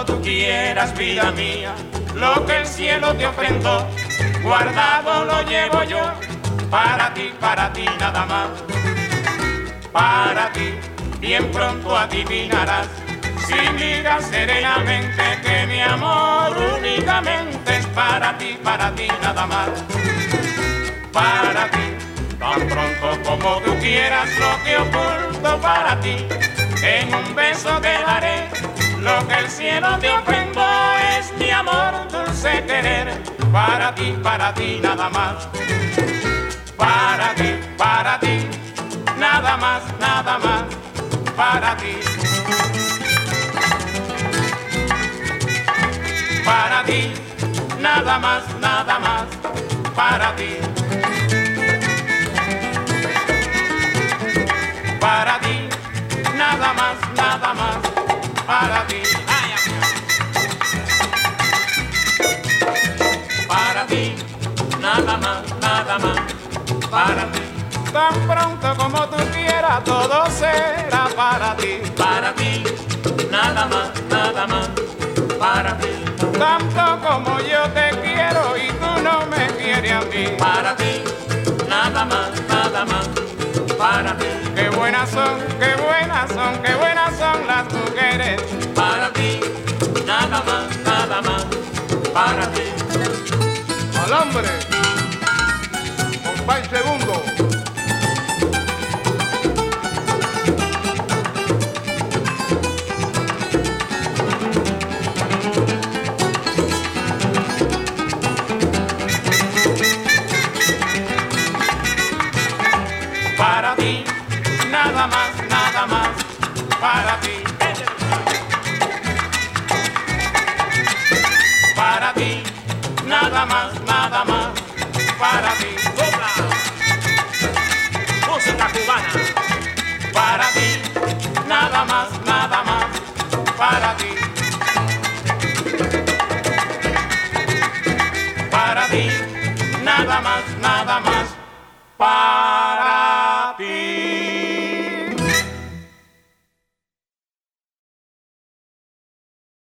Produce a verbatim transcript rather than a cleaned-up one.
tú quieras, vida mía. Lo que el cielo te ofrendó, guardado lo llevo yo. Para ti, para ti nada más. Para ti, bien pronto adivinarás. Si miras serenamente que mi amor únicamente es para ti, para ti nada más. Para ti, tan pronto como tú quieras, lo que oculto para ti, en un beso te daré. Lo que el cielo te ofrendó es mi amor, dulce querer. Para ti, para ti nada más. Para ti, para ti, nada más, nada más. Para ti. Para ti, nada más, nada más, para ti. Para ti, nada más, nada más, para ti. Para ti, nada más, nada más, para ti. Tan pronto como tú quieras, todo será para ti. Para ti, nada más, nada más, para ti. Tanto como yo te quiero y tú no me quieres a mí. Para ti, nada más, nada más, para ti. Qué buenas son, qué buenas son, qué buenas son las mujeres. Para ti, nada más, nada más, para ti. Al hombre, compás segundo. Para ti, nada más, nada más, para ti. Para ti, nada más, nada más, para ti. Música cubana. Para ti, nada más, nada más, para ti. Para ti, nada más, nada más, para